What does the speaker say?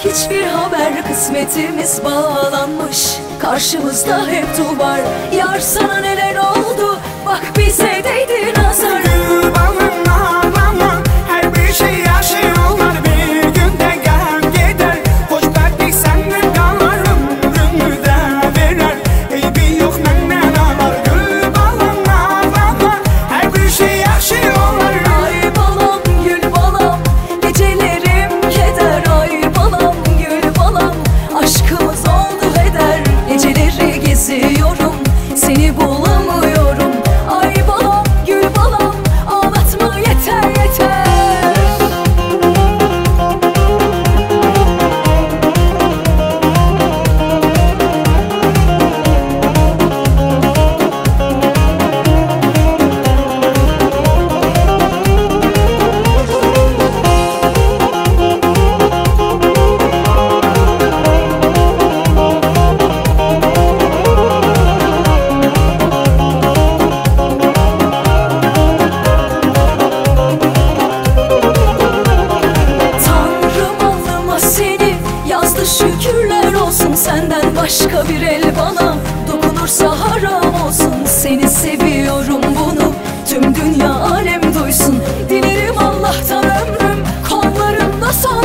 hiçbir haber, kısmetimiz bağlanmış. Karşımızda hep duvar. Yar sana neler oldu, bak bize değdi nazar. Gül balım ağlama, her bir şey yaşıyorlar. Bir günde gel gider, hoşbehtlik senden kalır. Ömrümü de verer, eybi yok benden ağlar. Gül balım ağlama, her bir şey yaşıyorlar. Ay balam, gül balam, gecelerim keder. Ay balam, gül balam, aşkımız oldu heder. Geceleri geziyorum, seni bulamıyorum. Ay balam, gül balam, ağlatma yeter yeter. Şükürler olsun, senden başka bir el bana dokunursa haram olsun. Seni seviyorum, bunu tüm dünya alem duysun. Dilerim Allah'tan ömrüm kollarımda son